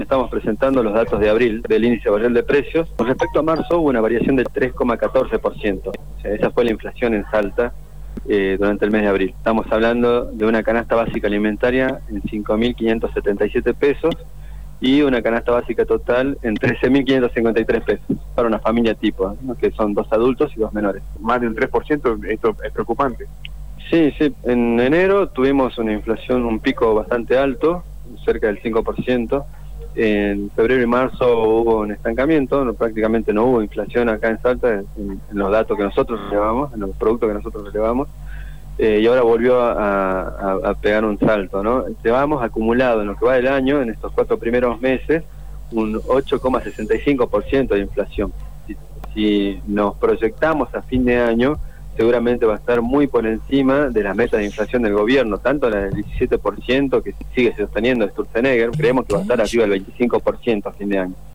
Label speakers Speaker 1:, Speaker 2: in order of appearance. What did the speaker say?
Speaker 1: estamos presentando los datos de abril del índice variable de precios. Con respecto a marzo hubo una variación del 3,14%. O sea, esa fue la inflación en Salta durante el mes de abril. Estamos hablando de una canasta básica alimentaria en 5.577 pesos y una canasta básica total en 13.553 pesos para una familia tipo, ¿no? Que son 2 adultos y 2 menores.
Speaker 2: Más de un 3%, esto es preocupante.
Speaker 1: Sí, en enero tuvimos una inflación, un pico bastante alto, cerca del 5%. En febrero y marzo hubo un estancamiento, prácticamente no hubo inflación acá en Salta en los datos que nosotros relevamos, en los productos que nosotros relevamos, y ahora volvió a pegar un salto, ¿no? Llevamos acumulado en lo que va del año, en estos 4 primeros meses, un 8,65% de inflación. Si nos proyectamos a fin de año, seguramente va a estar muy por encima de las metas de inflación del gobierno, tanto la del 17% que sigue sosteniendo Sturzenegger, creemos que va a estar arriba del 25% a fin de año.